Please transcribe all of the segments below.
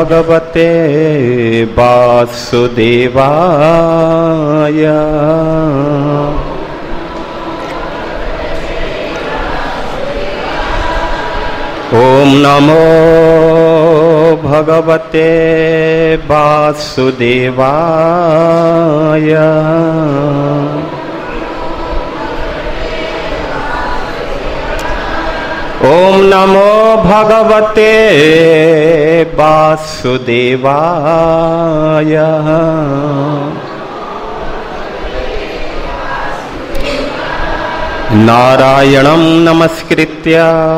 भगवते वासुदेवाय। ओम नमो भगवते वासुदेवाय। ओम नमो भगवते वासुदेवाय। नारायणं नमस्कृत्य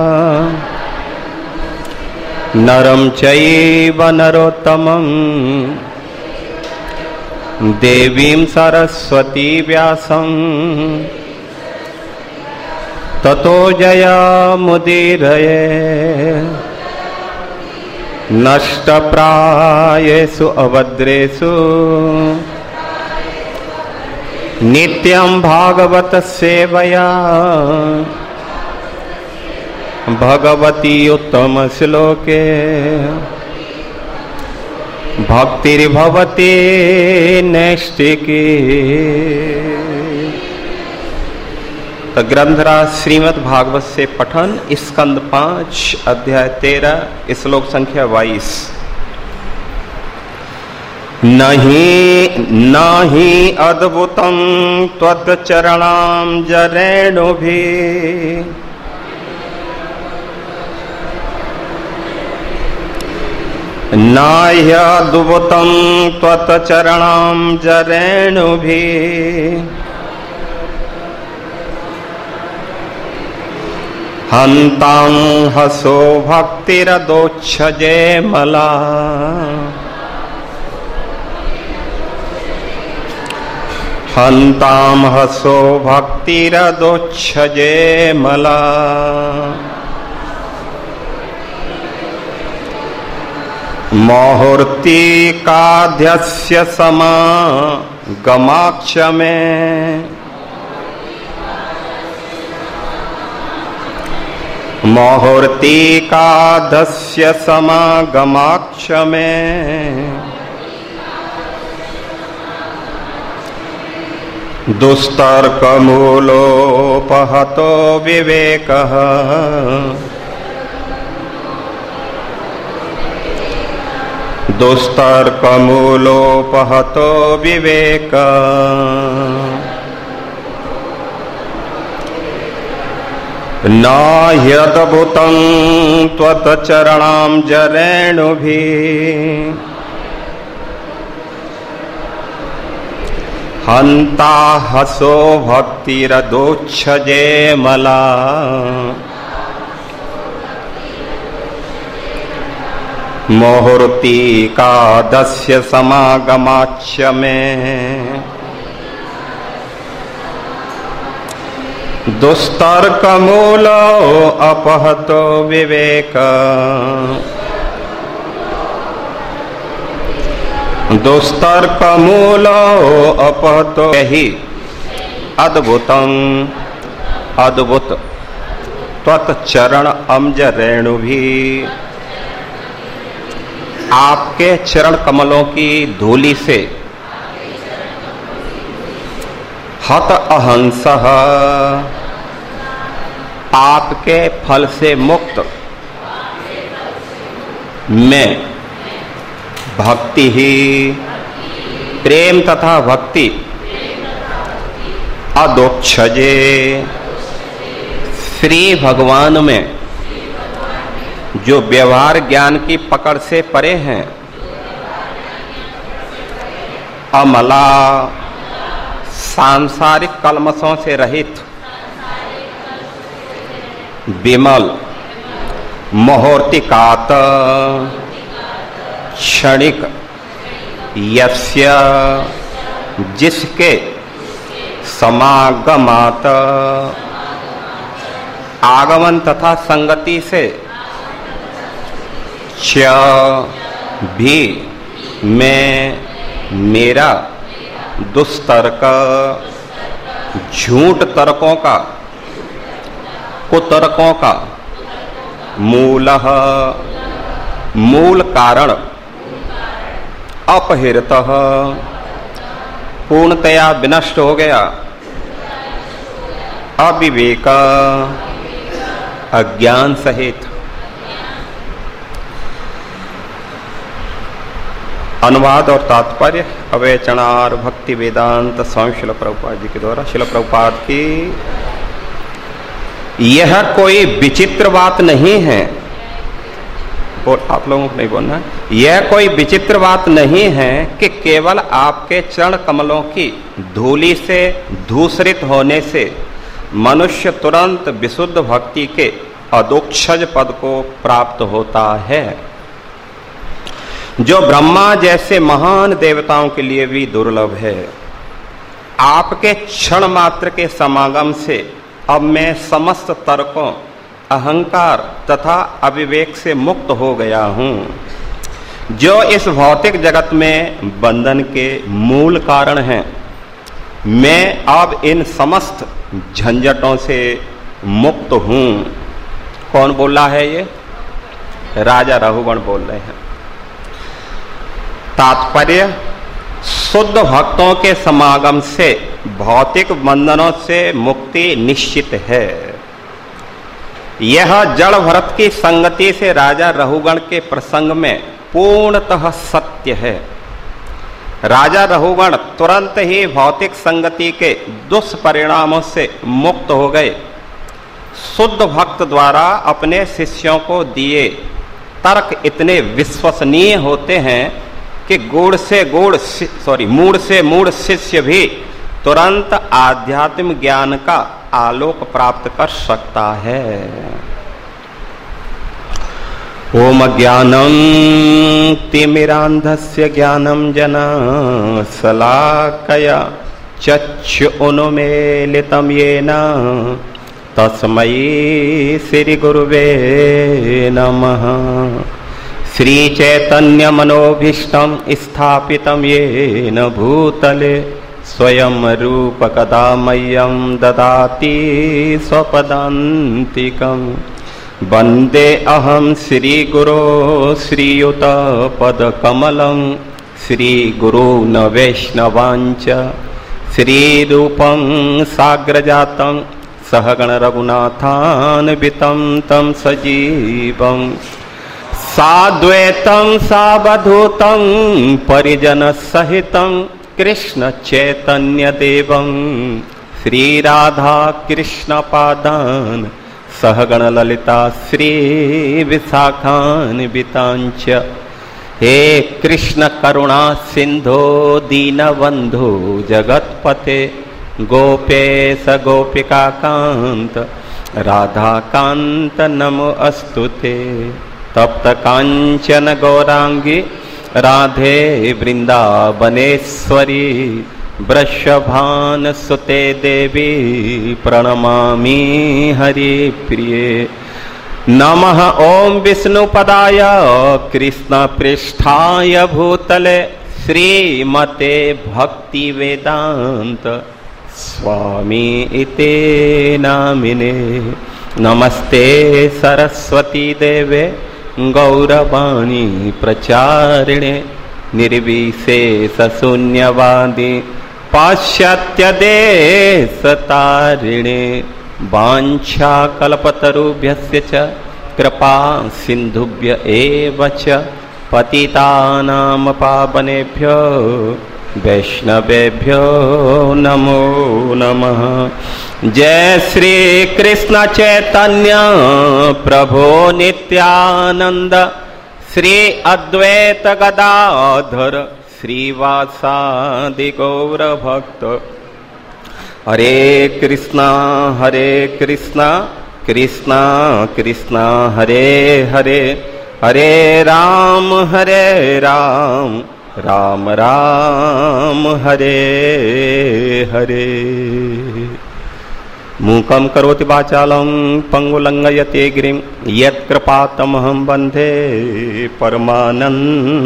नरं चैव नरोत्तमं देवीं सरस्वती व्यासं ततो जयमुदीरये। नष्टप्रायेषु अभद्रेषु नित्यं भागवत सेवया भगवती उत्तम श्लोके भक्तिर्भवती नैष्ठिकी। तो ग्रंथराज श्रीमद् भागवत से पठन स्कंद 5 अध्याय 13 श्लोक संख्या 22। नहि अद्भुतं त्वच्चरणाम्बुजरेणुभिः नाह्यद्भुतं त्वच्चरणाम्बुजरेणुभिः हन्तां हसो भक्तिरदोच्छजे मला। हन्तां हसो भक्तिरदोच्छजे मला। मुहूर्तिकाध्यस्य समागमाक्ष मे मुहूर्तिकाध्यस्य समागमाक्ष मे दुस्तर्कमूलोपहतो विवेकः दुस्तर्कमूलोपहतो विवेकः नाह्यद्भुतं त्वच्चरणाम्बुजरेणुभिः हन्ता हसो भक्तिरदोच्छजे मला। मुहूर्तिकादस्य समागमाच्छ मे दुस्तर्कमूलो अपहतो विवेक। दुस्तर्कमूलो अपहतो ही अद्भुतं अद्भुत त्वच्चरण अम्बुजरेणुभिः आपके चरण कमलों की धूलि से हत अहंसः आपके फल से मुक्त मैं भक्ति ही प्रेम तथा भक्ति अदोक्षजे श्री भगवान में जो व्यवहार ज्ञान की पकड़ से परे हैं अमला सांसारिक कलमशों से रहित विमल मुहूर्तिकात क्षणिक यस्य जिसके समागमात आगमन तथा संगति से च भी मैं मेरा दुस्तर्क झूठ तर्कों का कुतर्कों का मूल कारण अपहृतः पूर्णतया विनष्ट हो गया, अविवेक अज्ञान सहित। अनुवाद और तात्पर्य अवैचनार भक्ति वेदांत स्वामी शिल प्रभुपाद जी के द्वारा। शिल प्रभुपाद की यह कोई विचित्र बात नहीं है, आप लोगों को नहीं बोलना है, यह कोई विचित्र बात नहीं है कि केवल आपके चरण कमलों की धूलि से धूसरित होने से मनुष्य तुरंत विशुद्ध भक्ति के अदोक्षज पद को प्राप्त होता है, जो ब्रह्मा जैसे महान देवताओं के लिए भी दुर्लभ है। आपके क्षण मात्र के समागम से अब मैं समस्त तर्कों, अहंकार तथा अविवेक से मुक्त हो गया हूं, जो इस भौतिक जगत में बंधन के मूल कारण हैं। मैं अब इन समस्त झंझटों से मुक्त हूं। कौन बोल रहा है ये? राजा रहुगण बोल रहे हैं। तात्पर्य, शुद्ध भक्तों के समागम से भौतिक बंधनों से मुक्ति निश्चित है। यह जड़ भरत की संगति से राजा रहुगण के प्रसंग में पूर्णतः सत्य है। राजा रहुगण तुरंत ही भौतिक संगति के दुष्परिणामों से मुक्त हो गए। शुद्ध भक्त द्वारा अपने शिष्यों को दिए तर्क इतने विश्वसनीय होते हैं कि मूढ़ से मूढ़ शिष्य भी तुरंत आध्यात्मिक ज्ञान का आलोक प्राप्त कर सकता है। ओम ज्ञानम तिमिरांधस्य ज्ञानम जना शलाकया चक्षु उन्मीलितं येन तस्मै श्री गुरुवे नमः। श्री चैतन्य मनोभीष्टं स्थापितं येन भूतले स्वयं रूप कदा मह्यं ददाति स्वपदान्तिकम्। वन्दे अहं श्रीगुरो श्रीयुत पदकमलं श्रीगुरून् वैष्णवांच श्रीरूपं साग्रजातं सहगण रघुनाथान्वितं तं सजीवम् साद्वैतं सावधूतं परिजन सहितं कृष्ण चैतन्य देवं श्री राधा कृष्ण पादान सहगण ललिता श्री विशाखान्वितांच। हे कृष्ण करुणा सिंधो दीनबंधु जगत्पते गोपेश गोपिका कांत राधा कांत नमो अस्तुते। तप्त कांचन गौरांगी राधे वृंदावनेश्वरी वृषभान सुते देवी प्रणमामि हरिप्रिये। नमः ओम विष्णुपदाय कृष्ण पृष्ठाय भूतले श्रीमते भक्ति वेदांत स्वामी इति नामिने। नमस्ते सरस्वती देवे गौरवाणी प्रचारिणे निर्विशेष शून्यवादी पाश्चात्य देश तारिणे। वाञ्छा कल्पतरुभ्यस्य च कृपा सिन्धुभ्य एव च पतितानां पावनेभ्यो वैष्णवेभ्यो नमो नमः। जय श्री कृष्ण चैतन्य प्रभो नित्यानंद श्री अद्वैत गदाधर श्रीवासादि गौर भक्त। हरे कृष्णा कृष्णा कृष्णा हरे हरे, हरे राम राम राम हरे हरे। मूकं करोति वाचालं पंगुलंघयते गिरिं यत्कृपातमहं वन्दे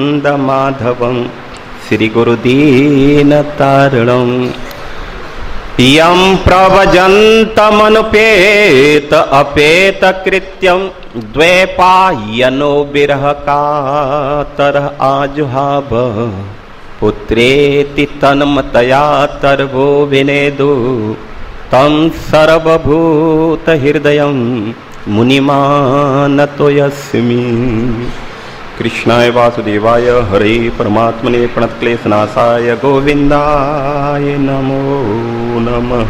परमानन्दमाधवं श्रीगुरुदीनतारिणं। यं प्रव्रजन्तमनुपेत अपेत कृत्यं द्वैपायनो विरह कातरः आजुहाव पुत्रेति तन्मतया तर्वो विनेदु तं सर्वभूत हृदयं मुनिमानतो यस्मि। कृष्णाय वासुदेवाय हरे परमात्मने प्रणतक्लेशनाशाय गोविंदाय नमो नमः।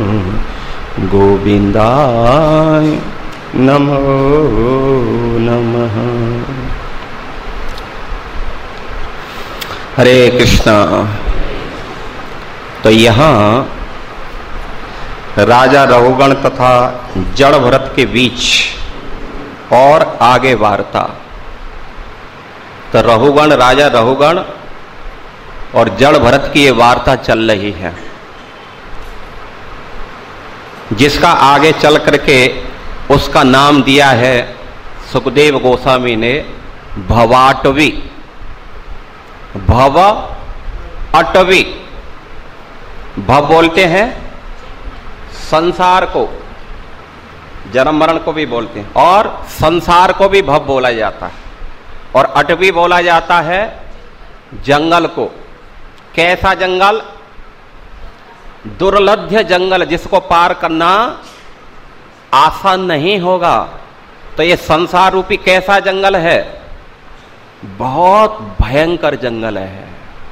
गोविंदाय नमो नमः। हरे कृष्णा। तो यहाँ राजा रघुगण तथा जड़ भरत के बीच और आगे वार्ता। तो रघुगण, राजा रघुगण और जड़ भरत की ये वार्ता चल रही है, जिसका आगे चल करके उसका नाम दिया है सुखदेव गोस्वामी ने भवाटवी। भव अटवी। भव बोलते हैं संसार को, जन्म मरण को भी बोलते हैं, और संसार को भी भव बोला जाता है, और अटवी बोला जाता है जंगल को। कैसा जंगल? दुर्लभ्य जंगल, जिसको पार करना आसान नहीं होगा। तो ये संसार रूपी कैसा जंगल है? बहुत भयंकर जंगल है।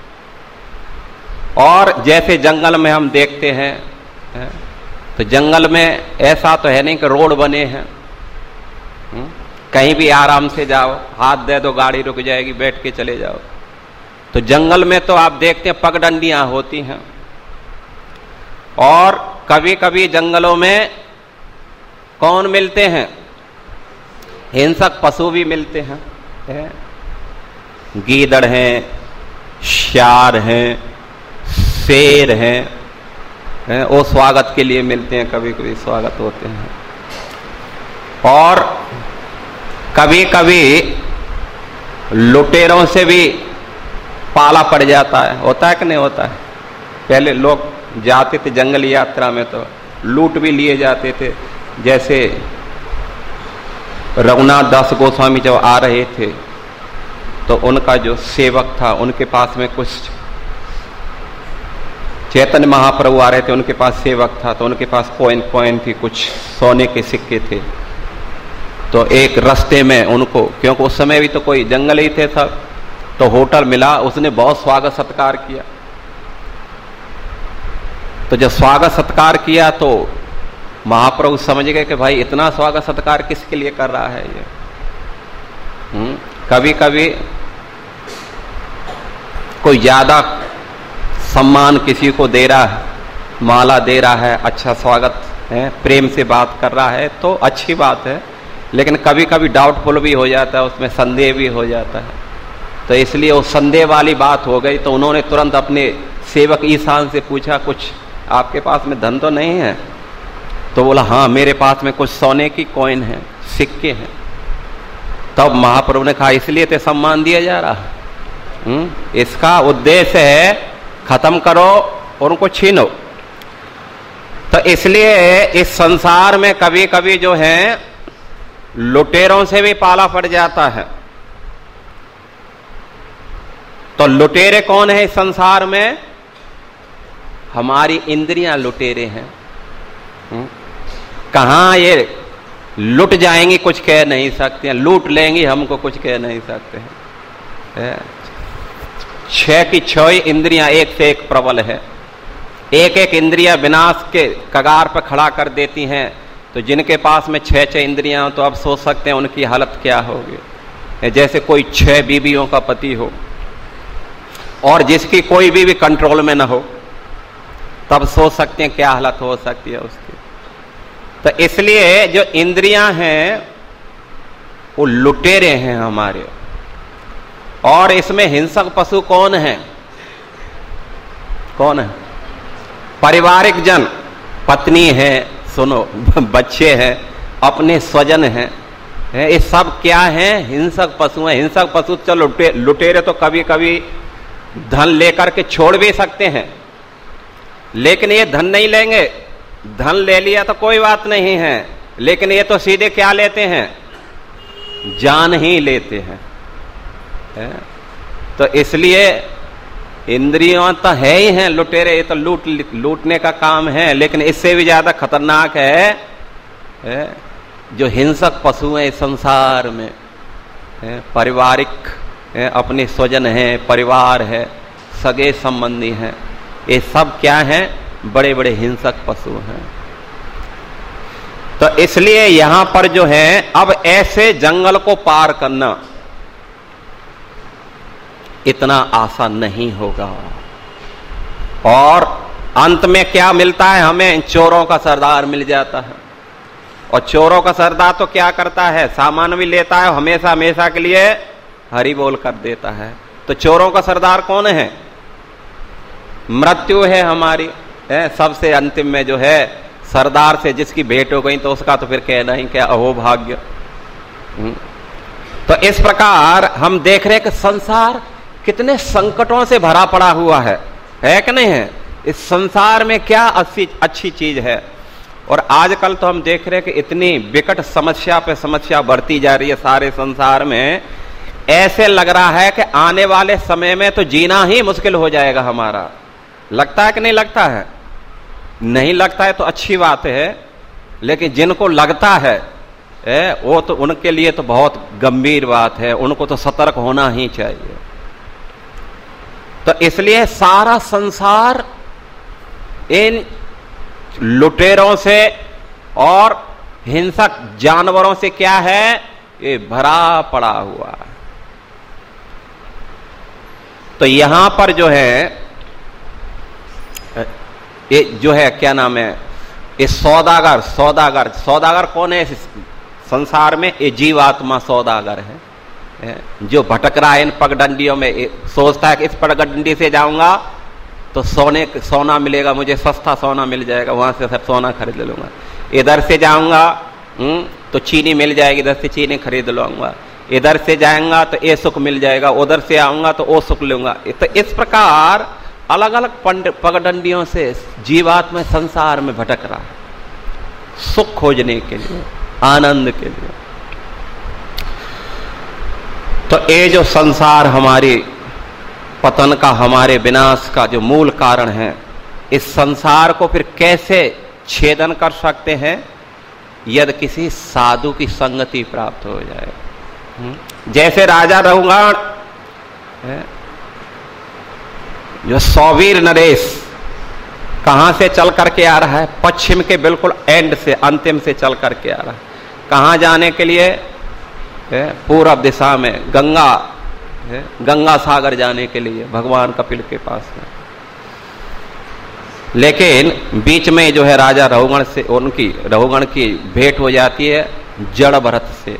और जैसे जंगल में हम देखते हैं, तो जंगल में ऐसा तो है नहीं कि रोड बने हैं, कहीं भी आराम से जाओ, हाथ दे दो गाड़ी रुक जाएगी, बैठ के चले जाओ। तो जंगल में तो आप देखते हैं पगडंडियां होती हैं, और कभी कभी जंगलों में कौन मिलते हैं? हिंसक पशु भी मिलते हैं। गीदड़ हैं, श्यार हैं, शेर हैं, वो स्वागत के लिए मिलते हैं, कभी कभी स्वागत होते हैं। और कभी कभी लुटेरों से भी पाला पड़ जाता है। होता है कि नहीं होता है? पहले लोग जाते थे जंगली यात्रा में तो लूट भी लिए जाते थे। जैसे रघुनाथ दास गोस्वामी जब आ रहे थे तो उनका जो सेवक था, उनके पास में कुछ, चैतन्य महाप्रभु आ रहे थे, उनके पास सेवक था, तो उनके पास कॉइन थी, कुछ सोने के सिक्के थे। तो एक रास्ते में उनको, क्योंकि उस समय भी तो कोई जंगल ही थे सब, तो होटल मिला, उसने बहुत स्वागत सत्कार किया। तो जब स्वागत सत्कार किया तो महाप्रभु समझ गए कि भाई इतना स्वागत सत्कार किसके लिए कर रहा है ये। कभी कभी कोई ज्यादा सम्मान किसी को दे रहा है, माला दे रहा है, अच्छा स्वागत है, प्रेम से बात कर रहा है, तो अच्छी बात है। लेकिन कभी कभी डाउटफुल भी हो जाता है, उसमें संदेह भी हो जाता है। तो इसलिए वो संदेह वाली बात हो गई, तो उन्होंने तुरंत अपने सेवक ईशान से पूछा, कुछ आपके पास में धन तो नहीं है? तो बोला हाँ, मेरे पास में कुछ सोने की कॉइन है, सिक्के हैं। तब महाप्रभु ने कहा इसलिए तो सम्मान दिया जा रहा है, इसका उद्देश्य है खत्म करो और उनको छीनो। तो इसलिए इस संसार में कभी कभी जो है लुटेरों से भी पाला पड़ जाता है। तो लुटेरे कौन है इस संसार में? हमारी इंद्रियां लुटेरे हैं। कहां ये लुट जाएंगी कुछ कह नहीं सकते हैं, लूट लेंगी हमको कुछ कह नहीं सकते हैं। 6 की 6 इंद्रियां एक से एक प्रबल है। एक एक इंद्रियां विनाश के कगार पर खड़ा कर देती हैं। तो जिनके पास में 6 इंद्रियां हो, तो आप सोच सकते हैं उनकी हालत क्या होगी। जैसे कोई 6 बीवियों का पति हो और जिसकी कोई बीवी कंट्रोल में ना हो, तब सोच सकते हैं क्या हालत हो सकती है उसकी। तो इसलिए जो इंद्रियां हैं वो लुटेरे हैं हमारे। और इसमें हिंसक पशु कौन है? कौन है? पारिवारिक जन, पत्नी है, सुनो, बच्चे हैं, अपने स्वजन हैं, ये सब क्या हैं? हिंसक पशु हैं। हिंसक पशु चलो लुटेरे तो कभी कभी धन लेकर के छोड़ भी सकते हैं, लेकिन ये धन नहीं लेंगे। धन ले लिया तो कोई बात नहीं है, लेकिन ये तो सीधे क्या लेते हैं, जान ही लेते हैं। तो इसलिए इंद्रियों तो है ही हैं लुटेरे, ये तो लूटने का काम है। लेकिन इससे भी ज्यादा खतरनाक है जो हिंसक पशु हैं इस संसार में। पारिवारिक अपने स्वजन हैं, परिवार है, सगे संबंधी हैं, ये सब क्या हैं, बड़े बड़े हिंसक पशु हैं। तो इसलिए यहां पर जो है अब ऐसे जंगल को पार करना इतना आसान नहीं होगा। और अंत में क्या मिलता है हमें, चोरों का सरदार मिल जाता है। और चोरों का सरदार तो क्या करता है, सामान भी लेता है, हमेशा हमेशा के लिए हरि बोल कर देता है। तो चोरों का सरदार कौन है, मृत्यु है हमारी। सबसे अंतिम में जो है सरदार से जिसकी भेंट हो गई तो उसका तो फिर कहना ही क्या, अहोभाग्य। तो इस प्रकार हम देख रहे हैं कि संसार कितने संकटों से भरा पड़ा हुआ है कि नहीं है। इस संसार में क्या अच्छी चीज है। और आजकल तो हम देख रहे हैं कि इतनी विकट समस्या पे समस्या बढ़ती जा रही है सारे संसार में। ऐसे लग रहा है कि आने वाले समय में तो जीना ही मुश्किल हो जाएगा हमारा। लगता है कि नहीं लगता है? नहीं लगता है तो अच्छी बात है, लेकिन जिनको लगता है वो तो उनके लिए तो बहुत गंभीर बात है, उनको तो सतर्क होना ही चाहिए। तो इसलिए सारा संसार इन लुटेरों से और हिंसक जानवरों से क्या है, ये भरा पड़ा हुआ है। तो यहां पर जो है ये जो है क्या नाम है, ये सौदागर कौन है इस संसार में, ये जीवात्मा सौदागर है। जो भटक रहा है इन पगडंडियों में, सोचता है कि इस पगडंडी से जाऊंगा तो सोना मिलेगा, मुझे सस्ता सोना मिल जाएगा, वहां से सब सोना खरीद लूंगा। इधर से जाऊंगा तो चीनी मिल जाएगी, इधर से चीनी खरीद लूंगा। इधर से जाएंगा तो ये सुख मिल जाएगा, उधर से आऊंगा तो वो सुख लूंगा। तो इस प्रकार अलग अलग पगडंडियों से जीवात्मा संसार में भटक रहा है सुख खोजने के लिए, आनंद के लिए। तो ये जो संसार हमारी पतन का, हमारे विनाश का जो मूल कारण है, इस संसार को फिर कैसे छेदन कर सकते हैं, यदि किसी साधु की संगति प्राप्त हो जाए। जैसे राजा रहुगण जो सौवीर नरेश कहां से चल करके आ रहा है, पश्चिम के बिल्कुल एंड से, अंतिम से चल करके आ रहा है। कहां जाने के लिए, पूर्व दिशा में गंगा सागर जाने के लिए, भगवान कपिल के पास में। लेकिन बीच में जो है राजा रहुगण की भेंट हो जाती है जड़ भरत से।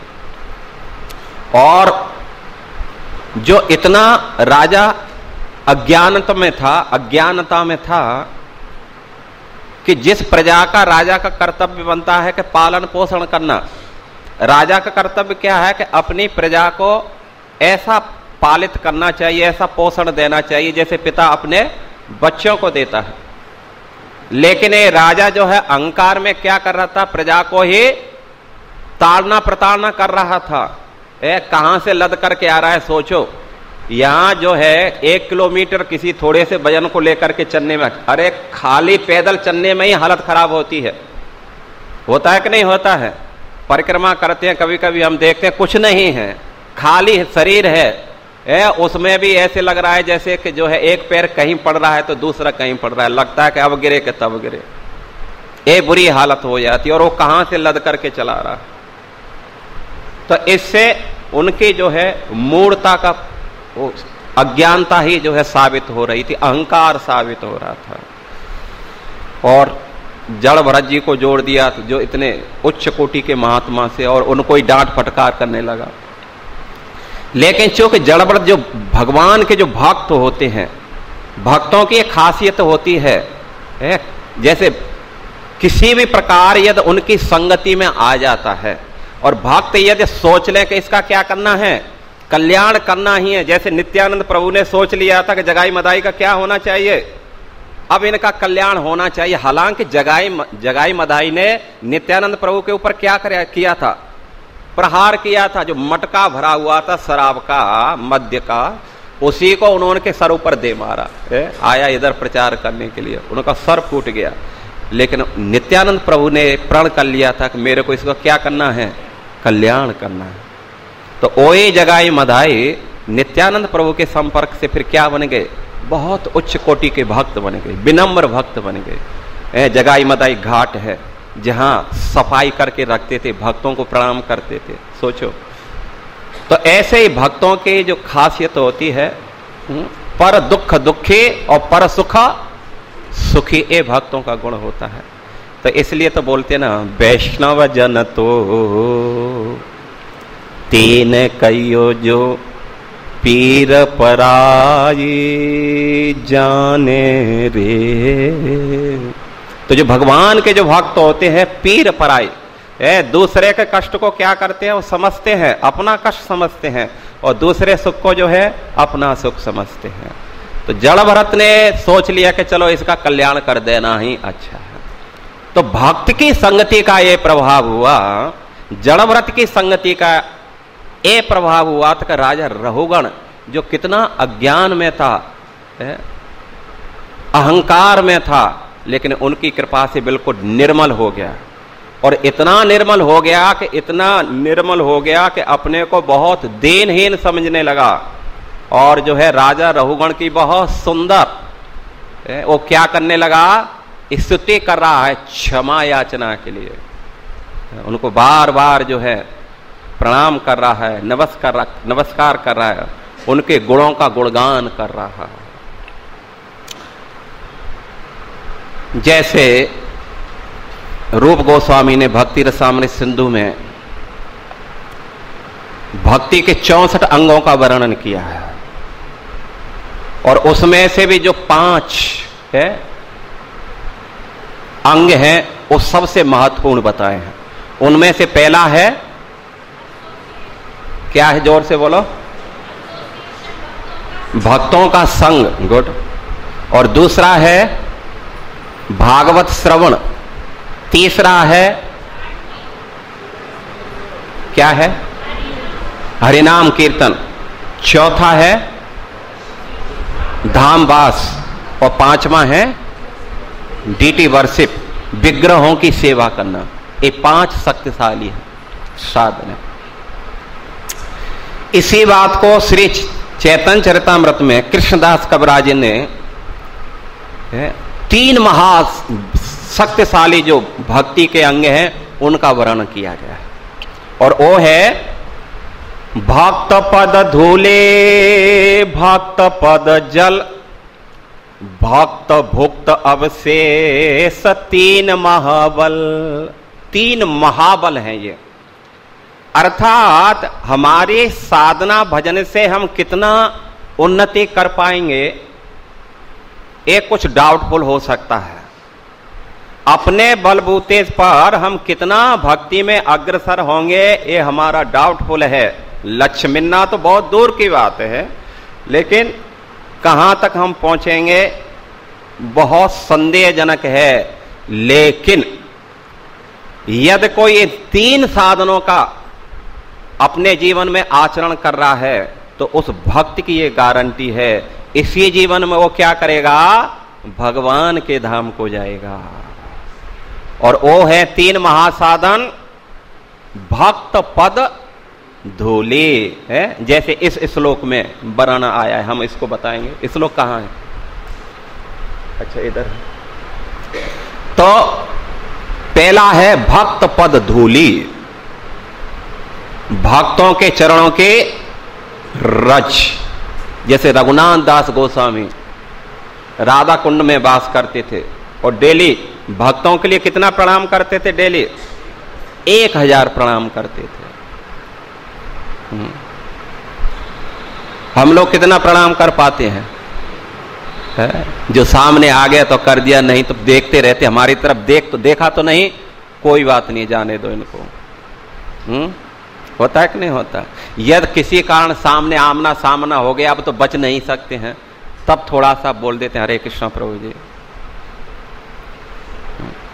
और जो इतना राजा अज्ञानता में था कि जिस प्रजा का राजा का कर्तव्य बनता है कि पालन पोषण करना, राजा का कर्तव्य क्या है कि अपनी प्रजा को ऐसा पालित करना चाहिए, ऐसा पोषण देना चाहिए जैसे पिता अपने बच्चों को देता है। लेकिन ये राजा जो है अहंकार में क्या कर रहा था, प्रजा को ही ताड़ना प्रताड़ना कर रहा था। कहां से लद करके आ रहा है, सोचो। यहां जो है 1 किलोमीटर किसी थोड़े से वजन को लेकर के चलने में, अरे खाली पैदल चलने में ही हालत खराब होती है। होता है कि नहीं होता है? परिक्रमा करते हैं कभी कभी, हम देखते हैं कुछ नहीं है, खाली शरीर है, उसमें भी ऐसे लग रहा है जैसे कि जो है एक पैर कहीं पड़ रहा है तो दूसरा कहीं पड़ रहा है, लगता है कि अब गिरे कि तब गिरे। ये बुरी हालत हो जाती है। और वो कहां से लद करके चला रहा है। तो इससे उनकी जो है मूढ़ता का अज्ञानता ही जो है साबित हो रही थी, अहंकार साबित हो रहा था। और जड़ भरत जी को जोड़ दिया जो इतने उच्च कोटि के महात्मा से, और उनको ही डांट फटकार करने लगा। लेकिन चूंकि जड़ भरत जो भगवान के जो भक्त होते हैं, भक्तों की एक खासियत होती है, जैसे किसी भी प्रकार यदि उनकी संगति में आ जाता है, और भक्त यदि सोच ले कि इसका क्या करना है, कल्याण करना ही है। जैसे नित्यानंद प्रभु ने सोच लिया था कि जगाई मदाई का क्या होना चाहिए, अब इनका कल्याण होना चाहिए। हालांकि जगाई मदाई ने नित्यानंद प्रभु के ऊपर क्या किया था? प्रहार किया था। जो मटका भरा हुआ था शराब का, मद्य का, उसी को उन्होंने के सर ऊपर दे मारा। आया इधर प्रचार करने के लिए, उनका सर फूट गया। लेकिन नित्यानंद प्रभु ने प्रण कर लिया था कि मेरे को इसको क्या करना है? कल्याण करना है। तो ओए जगाई मधाई नित्यानंद प्रभु के संपर्क से फिर क्या बन गए? बहुत उच्च कोटि के भक्त बन गए, विनम्र भक्त बन गए। जगाई मदाई घाट है जहां सफाई करके रखते थे, भक्तों को प्रणाम करते थे। सोचो, तो ऐसे ही भक्तों की जो खासियत होती है, पर दुख दुखी और पर सुख सुखी, ये भक्तों का गुण होता है। तो इसलिए तो बोलते ना, वैष्णव जन तो तीन कहियो जो पीर पराई जाने रे। तो जो भगवान के जो भक्त होते हैं पीर पराई, दूसरे के कष्ट को क्या करते हैं? वो समझते हैं, अपना कष्ट समझते हैं, और दूसरे सुख को जो है अपना सुख समझते हैं। तो जड़ भरत ने सोच लिया कि चलो इसका कल्याण कर देना ही अच्छा है। तो भक्त की संगति का ये प्रभाव हुआ, जड़ भरत की संगति का ये प्रभाव हुआ था कि राजा रहुगण जो कितना अज्ञान में था, अहंकार में था, लेकिन उनकी कृपा से बिल्कुल निर्मल हो गया। और इतना निर्मल हो गया कि अपने को बहुत दीनहीन समझने लगा। और जो है राजा रहुगण की बहुत सुंदर, वो क्या करने लगा? स्तुति कर रहा है क्षमा याचना के लिए। उनको बार बार जो है प्रणाम कर रहा है, नमस्कार कर रहा है, उनके गुणों का गुणगान कर रहा है। जैसे रूप गोस्वामी ने भक्ति रसामृत सिंधु में भक्ति के 64 अंगों का वर्णन किया है, और उसमें से भी जो 5 अंग हैं वो सबसे महत्वपूर्ण बताए हैं। उनमें से पहला है, क्या है? जोर से बोलो। भक्तों का संग, गुड। और दूसरा है भागवत श्रवण। तीसरा है, क्या है? हरिनाम कीर्तन। चौथा है धामवास, और 5वां है डीटी वर्शिप, विग्रहों की सेवा करना। ये 5 शक्तिशाली है साधन है। इसी बात को श्री चैतन्य चरितामृत में कृष्णदास कविराज ने 3 महा शक्तिशाली जो भक्ति के अंग हैं उनका वर्णन किया गया है। और वो है भक्त पद धूले, भक्त पद जल, भक्त भुक्त अवशेष, 3 महाबल। 3 महाबल हैं ये। अर्थात हमारी साधना भजन से हम कितना उन्नति कर पाएंगे, ये कुछ डाउटफुल हो सकता है। अपने बलबूते पर हम कितना भक्ति में अग्रसर होंगे, ये हमारा डाउटफुल है। लक्ष्य मिलना तो बहुत दूर की बात है, लेकिन कहां तक हम पहुंचेंगे बहुत संदेहजनक है। लेकिन यदि कोई ये 3 साधनों का अपने जीवन में आचरण कर रहा है तो उस भक्त की ये गारंटी है, इसी जीवन में वो क्या करेगा? भगवान के धाम को जाएगा। और वो है 3 महासाधन, भक्त पद धूले है। जैसे इस श्लोक में वर्णन आया है, हम इसको बताएंगे। श्लोक कहां है? अच्छा, इधर है। तो पहला है भक्त पद धूली, भक्तों के चरणों के रज। जैसे रघुनाथ दास गोस्वामी राधा कुंड में वास करते थे और डेली भक्तों के लिए कितना प्रणाम करते थे? डेली 1000 प्रणाम करते थे। हम लोग कितना प्रणाम कर पाते हैं? जो सामने आ गया तो कर दिया, नहीं तो देखते रहते। हमारी तरफ देखा तो नहीं, कोई बात नहीं, जाने दो इनको। होता है कि नहीं होता? यदि किसी कारण सामने आमना सामना हो गया, अब तो बच नहीं सकते हैं, तब थोड़ा सा बोल देते हैं हरे कृष्ण प्रभु जी,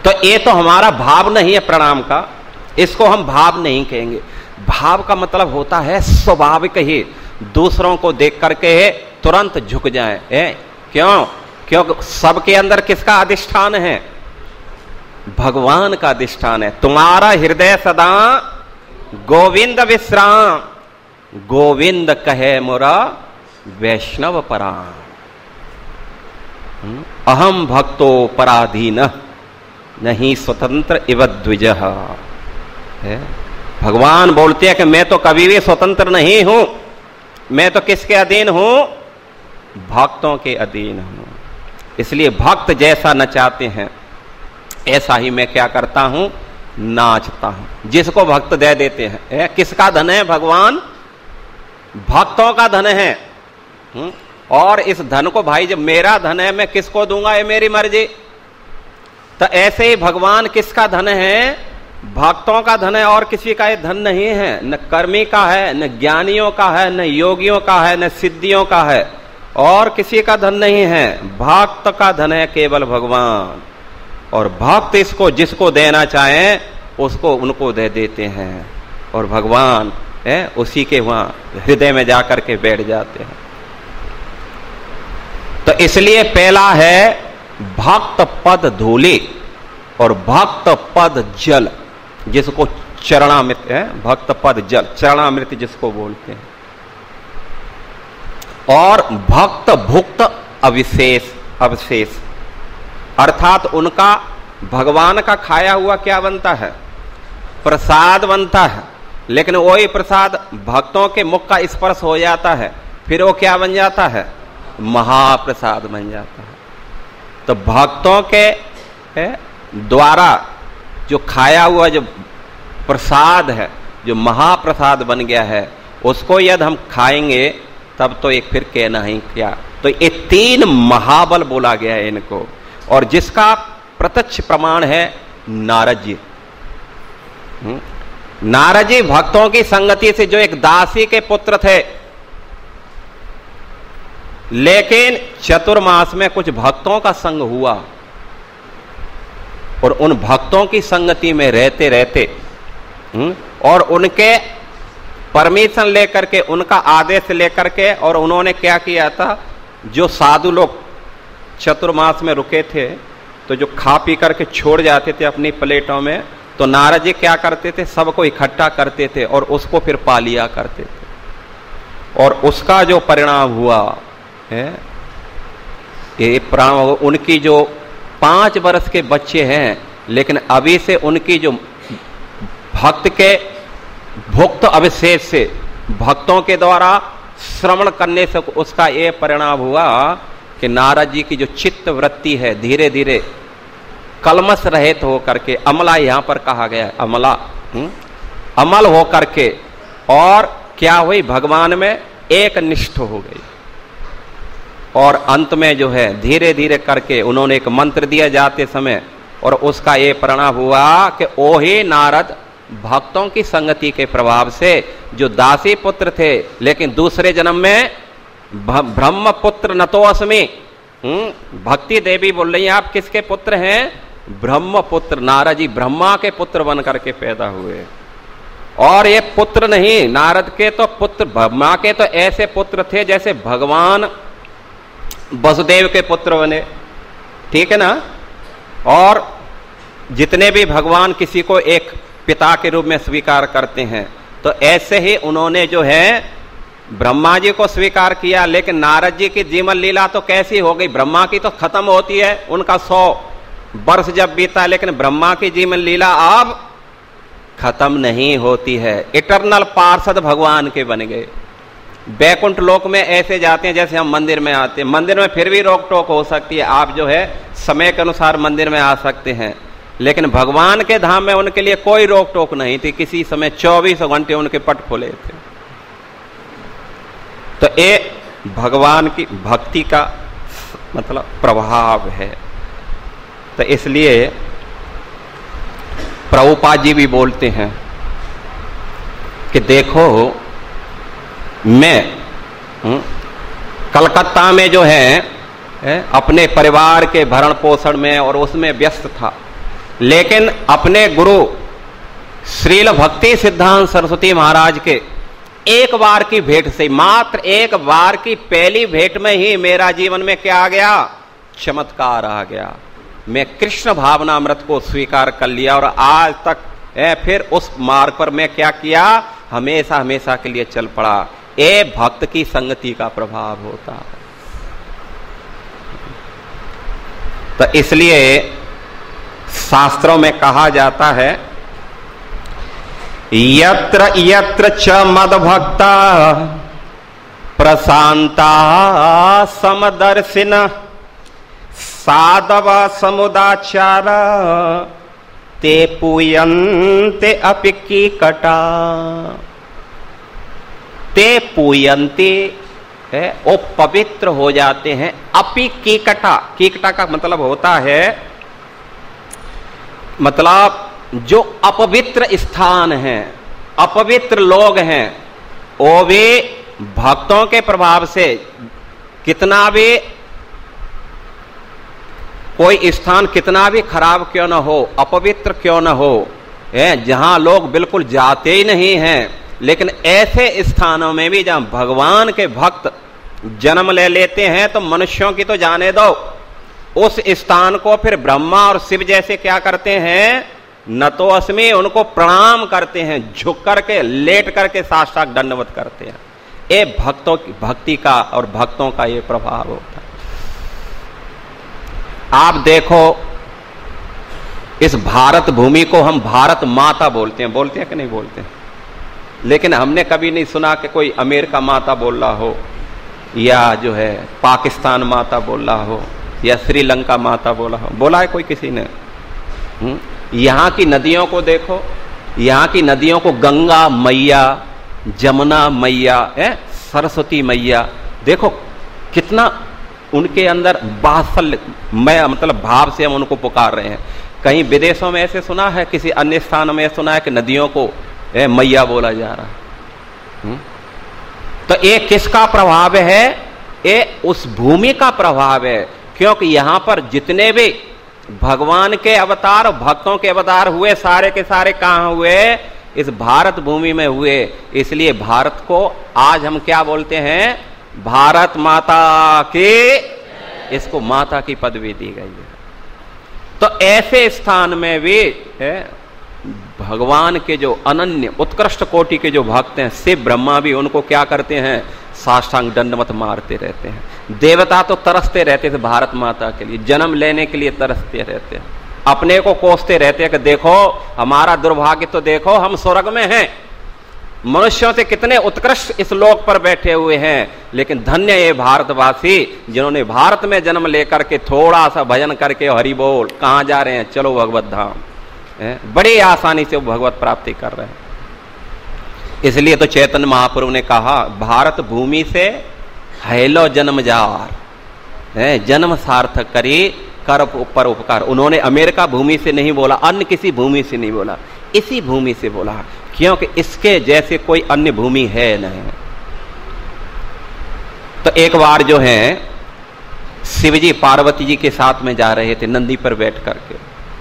तो ये तो हमारा भाव नहीं है प्रणाम का, इसको हम भाव नहीं कहेंगे। भाव का मतलब होता है स्वाभाविक ही दूसरों को देख करके तुरंत झुक जाए। क्यों? क्योंकि सबके अंदर किसका अधिष्ठान है? भगवान का अधिष्ठान है। तुम्हारा हृदय सदा गोविंद विश्राम, गोविंद कहे मोरा वैष्णव पराम, अहम भक्तो पराधीन नहीं स्वतंत्र इव द्विजः। भगवान बोलते हैं कि मैं तो कभी भी स्वतंत्र नहीं हूं, मैं तो किसके अधीन हूं? भक्तों के अधीन हूं। इसलिए भक्त जैसा नचाते हैं ऐसा ही मैं क्या करता हूं? नाचता हूं। जिसको भक्त दे देते हैं, किसका धन है? भगवान भक्तों का धन है। और इस धन को भाई जब मेरा धन है मैं किसको दूंगा? ये मेरी मर्जी। तो ऐसे ही भगवान किसका धन है? भक्तों का धन है, और किसी का ये धन नहीं है। न कर्मी का है, न ज्ञानियों का है, न योगियों का है, न सिद्धियों का है, और किसी का धन नहीं है। भक्त का धन है केवल भगवान। और भक्त इसको जिसको देना चाहे उसको उनको दे देते हैं, और भगवान उसी के वहां हृदय में जाकर के बैठ जाते हैं। तो इसलिए पहला है भक्त पद धूलि और भक्त पद जल, जिसको चरणामृत है। भक्त पद जल, चरणामृत जिसको बोलते हैं। और भक्त भुक्त अविशेष, अवशेष अर्थात उनका भगवान का खाया हुआ क्या बनता है? प्रसाद बनता है। लेकिन वही प्रसाद भक्तों के मुख का स्पर्श हो जाता है, फिर वो क्या बन जाता है? महाप्रसाद बन जाता है। तो भक्तों के द्वारा जो खाया हुआ जो प्रसाद है, जो महाप्रसाद बन गया है, उसको यदि हम खाएंगे तब तो एक फिर कहना ही क्या। तो ये तीन महाबल बोला गया है इनको, और जिसका प्रत्यक्ष प्रमाण है नारद जी। नारद जी भक्तों की संगति से जो एक दासी के पुत्र थे, लेकिन चतुर्मास में कुछ भक्तों का संग हुआ, और उन भक्तों की संगति में रहते रहते और उनके परमिशन लेकर के, उनका आदेश लेकर के, और उन्होंने क्या किया था? जो साधु लोग चतुर्मास में रुके थे तो जो खा पी करके छोड़ जाते थे अपनी प्लेटों में, तो नारद जी क्या करते थे? सबको इकट्ठा करते थे और उसको फिर पा लिया करते थे। और उसका जो परिणाम हुआ है, ये परिणाम उनकी जो 5 वर्ष के बच्चे हैं, लेकिन अभी से उनकी जो भक्त के भुक्त अविशेष से भक्तों के द्वारा श्रवण करने से उसका ये परिणाम हुआ कि नारद जी की जो चित्त वृत्ति है धीरे धीरे कलमश रहित हो करके, अमला यहां पर कहा गया है, अमला अमल हो करके, और क्या हुई? भगवान में एक निष्ठ हो गई। और अंत में जो है धीरे धीरे करके उन्होंने एक मंत्र दिया जाते समय, और उसका ये परिणाम हुआ कि ओहे नारद भक्तों की संगति के प्रभाव से जो दासी पुत्र थे, लेकिन दूसरे जन्म में ब्रह्म पुत्र न तो अस्मि। भक्ति देवी बोल रही हैं, आप किसके पुत्र हैं? ब्रह्म पुत्र। नारद जी ब्रह्मा के पुत्र बन करके पैदा हुए। और ये पुत्र नहीं, नारद के तो पुत्र, ब्रह्मा के तो ऐसे पुत्र थे जैसे भगवान वसुदेव के पुत्र बने, ठीक है ना। और जितने भी भगवान किसी को एक पिता के रूप में स्वीकार करते हैं, तो ऐसे ही उन्होंने जो है ब्रह्मा जी को स्वीकार किया। लेकिन नारद जी की जीवन लीला तो कैसी हो गई? ब्रह्मा की तो खत्म होती है, उनका 100 वर्ष जब बीता, लेकिन ब्रह्मा की जीवन लीला अब खत्म नहीं होती है। इटरनल पार्षद भगवान के बन गए। बैकुंठ लोक में ऐसे जाते हैं जैसे हम मंदिर में आते हैं। मंदिर में फिर भी रोक टोक हो सकती है, आप जो है समय के अनुसार मंदिर में आ सकते हैं, लेकिन भगवान के धाम में उनके लिए कोई रोक टोक नहीं थी। किसी समय 24 घंटे उनके पट खुले थे। तो ये भगवान की भक्ति का मतलब प्रभाव है। तो इसलिए प्रभुपाद जी भी बोलते हैं कि देखो, मैं कलकत्ता में जो है अपने परिवार के भरण पोषण में और उसमें व्यस्त था, लेकिन अपने गुरु श्रील भक्ति सिद्धांत सरस्वती महाराज के एक बार की भेंट से, मात्र एक बार की पहली भेंट में ही मेरा जीवन में क्या आ गया? चमत्कार आ गया। मैं कृष्ण भावनामृत को स्वीकार कर लिया और आज तक फिर उस मार्ग पर मैं क्या किया? हमेशा हमेशा के लिए चल पड़ा। ये भक्त की संगति का प्रभाव होता है। तो इसलिए शास्त्रों में कहा जाता है, यत्र यत्र च मद्भक्ता प्रशांता समदर्शिन साधव समुदाचार ते पूयन्ते अपि कीकटा। ते पूयन्ते है वो पवित्र हो जाते हैं। अपि कीकटा, कीकटा का मतलब होता है, मतलब जो अपवित्र स्थान हैं, अपवित्र लोग हैं, वो भी भक्तों के प्रभाव से कितना भी कोई स्थान कितना भी खराब क्यों न हो, अपवित्र क्यों न हो, जहां लोग बिल्कुल जाते ही नहीं हैं, लेकिन ऐसे स्थानों में भी जहां भगवान के भक्त जन्म ले लेते हैं तो मनुष्यों की तो जाने दो, उस स्थान को फिर ब्रह्मा और शिव जैसे क्या करते हैं? न तो अस्मि, उनको प्रणाम करते हैं, झुक करके लेट करके साष्टांग दंडवत करते हैं। ये भक्तों की भक्ति का और भक्तों का ये प्रभाव होता है। आप देखो, इस भारत भूमि को हम भारत माता बोलते हैं कि नहीं बोलते हैं? लेकिन हमने कभी नहीं सुना कि कोई अमेरिका माता बोल रहा हो, या जो है पाकिस्तान माता बोल रहा हो, या श्रीलंका माता बोला हो। बोला है कोई किसी ने? यहां की नदियों को देखो, यहां की नदियों को गंगा मैया, जमुना मैया, सरस्वती मैया, देखो कितना उनके अंदर बात्सल्य मतलब भाव से हम उनको पुकार रहे हैं। कहीं विदेशों में ऐसे सुना है, किसी अन्य स्थान में सुना है कि नदियों को मैया बोला जा रहा है? तो ये किसका प्रभाव है? ये उस भूमि का प्रभाव है, क्योंकि यहां पर जितने भी भगवान के अवतार, भक्तों के अवतार हुए, सारे के सारे कहां हुए? इस भारत भूमि में हुए। इसलिए भारत को आज हम क्या बोलते हैं? भारत माता के, इसको माता की पदवी दी गई है। तो ऐसे स्थान में भी भगवान के जो अनन्य उत्कृष्ट कोटि के जो भक्त हैं, शिव ब्रह्मा भी उनको क्या करते हैं? साष्टांग दंडवत मारते रहते हैं। देवता तो तरसते रहते थे भारत माता के लिए, जन्म लेने के लिए तरसते रहते हैं, अपने को कोसते रहते हैं कि देखो हमारा दुर्भाग्य तो देखो, हम स्वर्ग में हैं, मनुष्यों से कितने उत्कृष्ट इस लोक पर बैठे हुए हैं, लेकिन धन्य ये भारतवासी जिन्होंने भारत में जन्म लेकर के थोड़ा सा भजन करके हरि बोल, कहां जा रहे हैं? चलो भगवत धाम। बड़ी आसानी से वो भगवत प्राप्ति कर रहे हैं। इसलिए तो चैतन्य महाप्रभु ने कहा, भारत भूमि से हैलो जन्म जार, जन्म सार्थक करी कर पर उपकार। उन्होंने अमेरिका भूमि से नहीं बोला, अन्य किसी भूमि से नहीं बोला, इसी भूमि से बोला, क्योंकि इसके जैसे कोई अन्य भूमि है नहीं। तो एक बार जो है शिवजी पार्वती जी के साथ में जा रहे थे नंदी पर बैठ करके,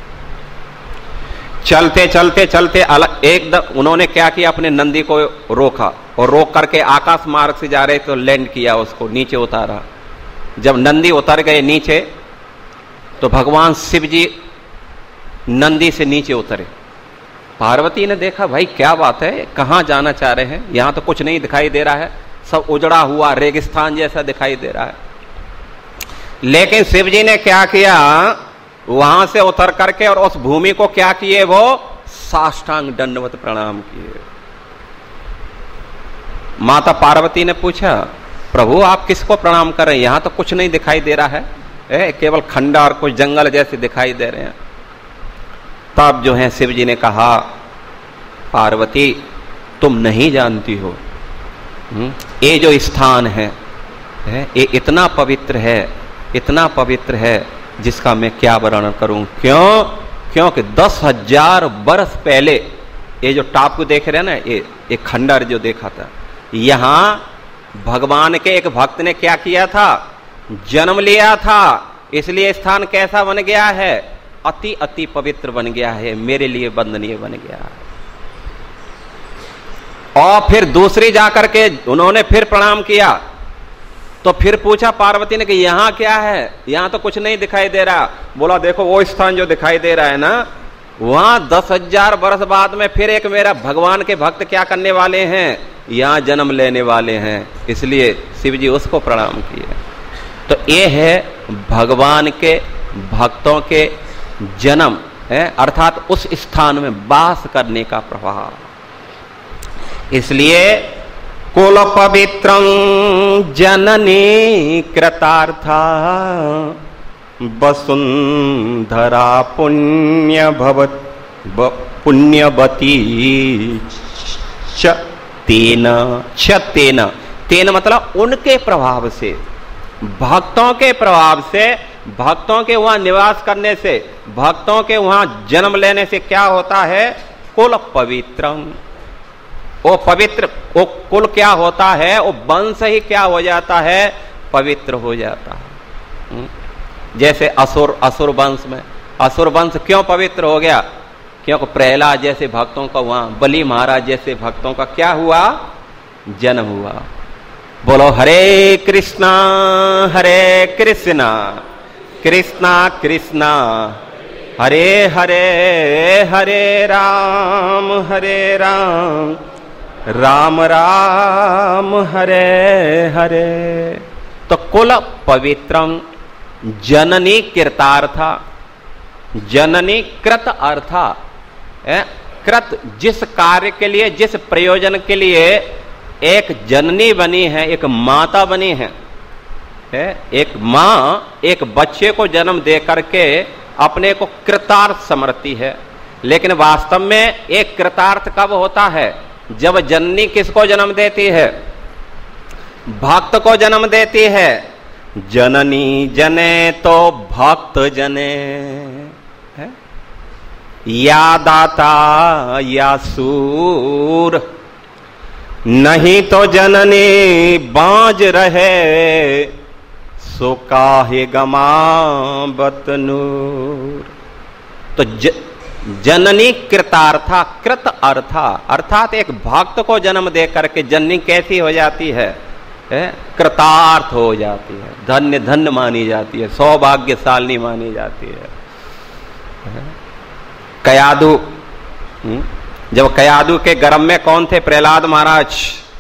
चलते चलते चलते अलग एकदम उन्होंने क्या किया? अपने नंदी को रोका और रोक करके आकाश मार्ग से जा रहे तो लैंड किया, उसको नीचे उतारा। जब नंदी उतर गए नीचे तो भगवान शिव जी नंदी से नीचे उतरे। पार्वती ने देखा, भाई क्या बात है, कहां जाना चाह रहे हैं? यहां तो कुछ नहीं दिखाई दे रहा है, सब उजड़ा हुआ रेगिस्तान जैसा दिखाई दे रहा है। लेकिन शिव जी ने क्या किया? वहां से उतर करके और उस भूमि को क्या किए? वो साष्टांग दंडवत प्रणाम किए। माता पार्वती ने पूछा, प्रभु आप किसको प्रणाम कर रहे हैं? यहां तो कुछ नहीं दिखाई दे रहा है, केवल खंडा और कुछ जंगल जैसे दिखाई दे रहे हैं। तब जो है शिव जी ने कहा, पार्वती तुम नहीं जानती हो, ये जो स्थान है ये इतना पवित्र है, इतना पवित्र है जिसका मैं क्या वर्णन करूं। क्यों? क्योंकि 10,000 वर्ष पहले ये जो टापू देख रहे हैं ना, ये खंडर जो देखा था, यहां भगवान के एक भक्त ने क्या किया था? जन्म लिया था। इसलिए स्थान कैसा बन गया है? अति अति पवित्र बन गया है, मेरे लिए वंदनीय बन गया है। और फिर दूसरी जाकर के उन्होंने फिर प्रणाम किया, तो फिर पूछा पार्वती ने कि यहां क्या है, यहां तो कुछ नहीं दिखाई दे रहा। बोला देखो वो स्थान जो दिखाई दे रहा है ना, वहां 10,000 वर्ष बाद में फिर एक मेरा भगवान के भक्त क्या करने वाले हैं, यहां जन्म लेने वाले हैं, इसलिए शिव जी उसको प्रणाम किए। तो ये है भगवान के भक्तों के जन्म है, अर्थात उस स्थान में वास करने का प्रभाव। इसलिए कुल पवित्रं जननी कृतार्था वसुंधरा पुण्यवती च तेन तेन मतलब उनके प्रभाव से, भक्तों के प्रभाव से, भक्तों के वहां निवास करने से, भक्तों के वहां जन्म लेने से क्या होता है, कुल पवित्रम। वो पवित्र, वो कुल क्या होता है, वो वंश ही क्या हो जाता है, पवित्र हो जाता है। जैसे असुर वंश में, असुर वंश क्यों पवित्र हो गया, क्योंकि प्रहलाद जैसे भक्तों का वहां, बलि महाराज जैसे भक्तों का क्या हुआ, जन्म हुआ। बोलो हरे कृष्णा कृष्णा कृष्णा हरे हरे, हरे राम राम राम हरे हरे। तो कुल पवित्रम जननी कृतार्था, जननी कृत अर्था, कृत जिस कार्य के लिए, जिस प्रयोजन के लिए एक जननी बनी है, एक माता बनी है, एक मां एक बच्चे को जन्म दे करके अपने को कृतार्थ समझती है। लेकिन वास्तव में एक कृतार्थ कब होता है, जब जननी किसको जन्म देती है, भक्त को जन्म देती है। जननी जने तो भक्त जने, या दाता या सूर, नहीं तो जननी बाज रहे, सो काहे गमावत नूर। तो जननी कृतार्था, कृत अर्था, अर्थात एक भक्त को जन्म दे करके जननी कैसी हो जाती है, कृतार्थ हो जाती है, धन्य धन्य मानी जाती है, सौभाग्यशालिनी मानी जाती है। कयादु, जब कयादु के गर्भ में कौन थे, प्रहलाद महाराज,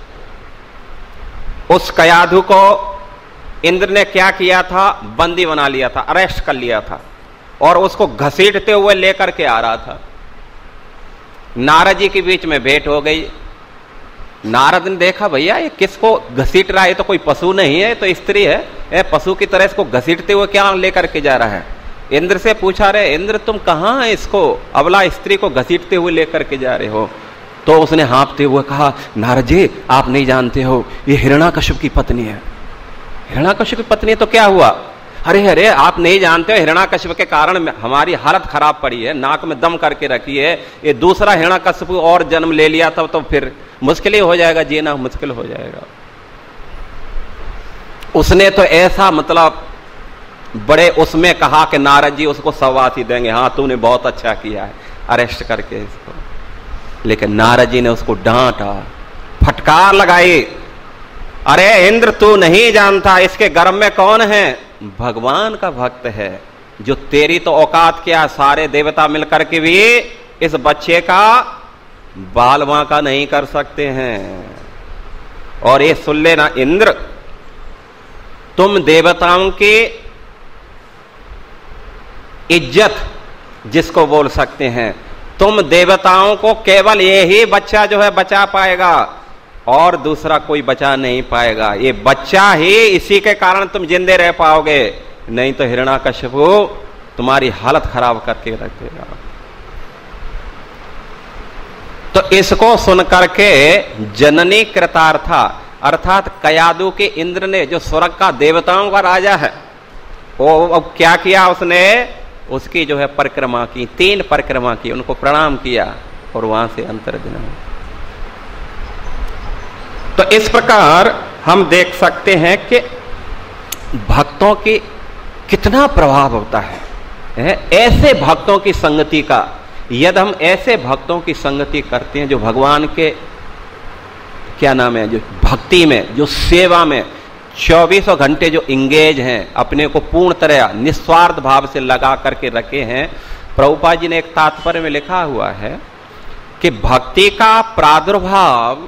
उस कयादु को इंद्र ने क्या किया था, बंदी बना लिया था, अरेस्ट कर लिया था, और उसको घसीटते हुए लेकर के आ रहा था। नारद जी के बीच में भेंट हो गई। नारद ने देखा भैया ये किसको घसीट रहा है, तो कोई पशु नहीं है, तो स्त्री है, पशु की तरह इसको घसीटते हुए क्या लेकर के जा रहा है। इंद्र से पूछा, रहे इंद्र तुम कहां है, इसको अबला स्त्री को घसीटते हुए लेकर के जा रहे हो। तो उसने हाँफते हुए कहा, नारद जी आप नहीं जानते हो, ये हिरण्याकश्यप की पत्नी है। हिरण्याकश्यप की पत्नी, तो क्या हुआ, अरे अरे आप नहीं जानते हो, हिरण्याकश्यप के कारण हमारी हालत खराब पड़ी है, नाक में दम करके रखी है, ये दूसरा हिरण्याकश्यप और जन्म ले लिया तब तो फिर मुश्किल ही हो जाएगा, जीना मुश्किल हो जाएगा। उसने तो ऐसा मतलब बड़े उसमें कहा कि नारद जी उसको सवासी देंगे, हाँ तूने बहुत अच्छा किया है अरेस्ट करके इसको। लेकिन नारद जी ने उसको डांटा, फटकार लगाई, अरे इंद्र तू नहीं जानता इसके गर्भ में कौन है, भगवान का भक्त है, जो तेरी तो औकात क्या, सारे देवता मिलकर के भी इस बच्चे का बाल बांका नहीं कर सकते हैं। और ये सुन लेना इंद्र, तुम देवताओं की इज्जत जिसको बोल सकते हैं, तुम देवताओं को केवल ये ही बच्चा जो है बचा पाएगा, और दूसरा कोई बचा नहीं पाएगा। ये बच्चा ही, इसी के कारण तुम जिंदे रह पाओगे, नहीं तो हिरण्याकश्यप तुम्हारी हालत खराब करके रख देगा। तो इसको सुन करके जननी कृतार्था, अर्थात कयादु के इंद्र ने, जो स्वर्ग का देवताओं का राजा है, वो अब क्या किया, उसने उसकी जो है परिक्रमा की, 3 परिक्रमा की, उनको प्रणाम किया और वहां से अंतर्धान हुआ। तो इस प्रकार हम देख सकते हैं कि भक्तों की कितना प्रभाव होता है। ऐसे भक्तों की संगति का, यदि हम ऐसे भक्तों की संगति करते हैं जो भगवान के क्या नाम है, जो भक्ति में, जो सेवा में 24 घंटे जो इंगेज हैं, अपने को पूर्ण तरह निस्वार्थ भाव से लगा करके रखे हैं। प्रभुपाद जी ने एक तात्पर्य में लिखा हुआ है कि भक्ति का प्रादुर्भाव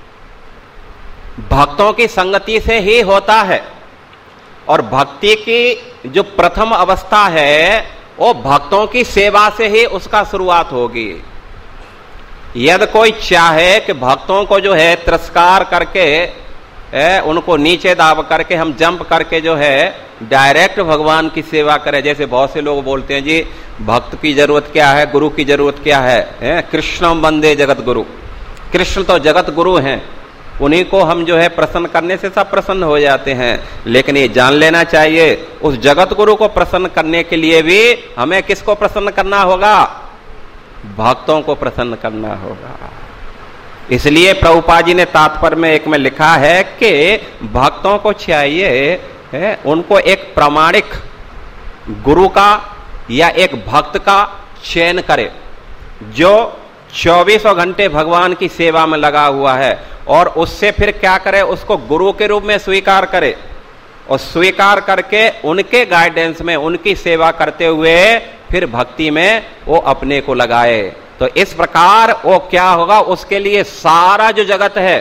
भक्तों की संगति से ही होता है, और भक्ति की जो प्रथम अवस्था है वो भक्तों की सेवा से ही उसका शुरुआत होगी। यदि कोई चाहे कि भक्तों को जो है तिरस्कार करके उनको नीचे दाब करके हम जंप करके जो है डायरेक्ट भगवान की सेवा करें, जैसे बहुत से लोग बोलते हैं जी भक्त की जरूरत क्या है, गुरु की जरूरत क्या है, कृष्णम वंदे जगत गुरु, कृष्ण तो जगत गुरु हैं, उन्हीं को हम जो है प्रसन्न करने से सब प्रसन्न हो जाते हैं। लेकिन ये जान लेना चाहिए उस जगत गुरु को प्रसन्न करने के लिए भी हमें किसको प्रसन्न करना होगा, भक्तों को प्रसन्न करना होगा। इसलिए प्रभुपाद जी ने तात्पर्य में एक में लिखा है कि भक्तों को चाहिए उनको एक प्रामाणिक गुरु का या एक भक्त का चयन करे जो 24 घंटे भगवान की सेवा में लगा हुआ है, और उससे फिर क्या करे, उसको गुरु के रूप में स्वीकार करे, और स्वीकार करके उनके गाइडेंस में उनकी सेवा करते हुए फिर भक्ति में वो अपने को लगाए। तो इस प्रकार वो क्या होगा, उसके लिए सारा जो जगत है,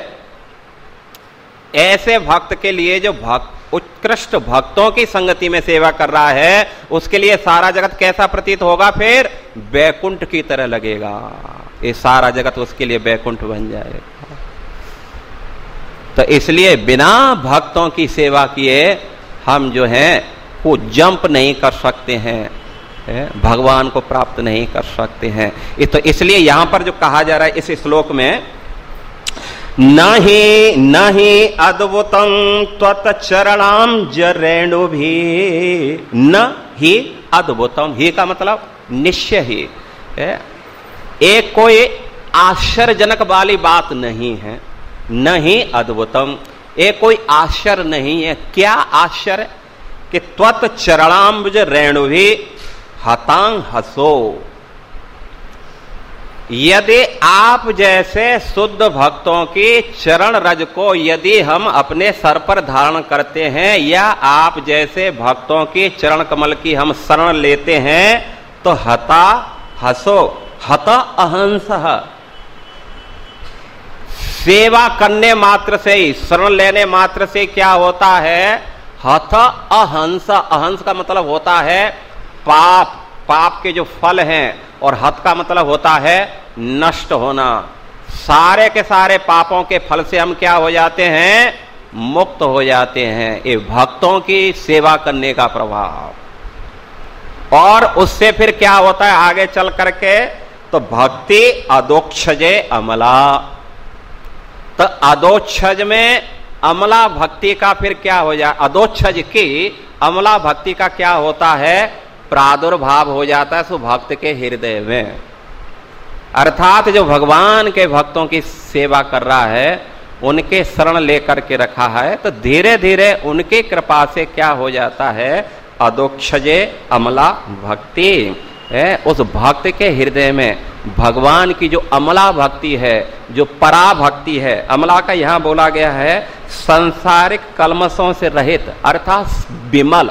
ऐसे भक्त के लिए जो उत्कृष्ट भक्तों की संगति में सेवा कर रहा है, उसके लिए सारा जगत कैसा प्रतीत होगा, फिर बैकुंठ की तरह लगेगा। ये सारा जगत उसके लिए बैकुंठ बन जाएगा। तो इसलिए बिना भक्तों की सेवा किए हम जो हैं वो जंप नहीं कर सकते हैं, भगवान को प्राप्त नहीं कर सकते हैं। तो इसलिए यहां पर जो कहा जा रहा है इस श्लोक में, न ही अद्भुतम त्वत् चरणाम जरेणु भी, न ही अद्भुतम, ही का मतलब निश्चय ही, एक कोई आश्चर्यजनक वाली बात नहीं है। न ही अद्भुतम, एक कोई आश्चर्य नहीं है। क्या आश्चर्य कि त्वत् चरणाम्बुज रेणु भी हतांग हसो, यदि आप जैसे शुद्ध भक्तों की चरण रज को यदि हम अपने सर पर धारण करते हैं, या आप जैसे भक्तों की चरण कमल की हम शरण लेते हैं, तो हता हसो, हत अहंस, सेवा करने मात्र से ही, शरण लेने मात्र से क्या होता है, हत अहंस। अहंस का मतलब होता है पाप, पाप के जो फल हैं, और हत का मतलब होता है नष्ट होना। सारे के सारे पापों के फल से हम क्या हो जाते हैं, मुक्त हो जाते हैं। ये भक्तों की सेवा करने का प्रभाव। और उससे फिर क्या होता है आगे चल करके, तो भक्ति अदोक्षजे अमला। तो अदोक्षज में अमला भक्ति का फिर क्या हो जाए, अदोक्षज की अमला भक्ति का क्या होता है, प्रादुर्भाव हो जाता है सो भक्त के हृदय में। अर्थात जो भगवान के भक्तों की सेवा कर रहा है, उनके शरण लेकर के रखा है, तो धीरे धीरे उनकी कृपा से क्या हो जाता है, अदोक्षजे अमला भक्ति, उस भक्त के हृदय में भगवान की जो अमला भक्ति है, जो परा भक्ति है, अमला का यहां बोला गया है संसारिक कलमशों से रहित, अर्थात विमल,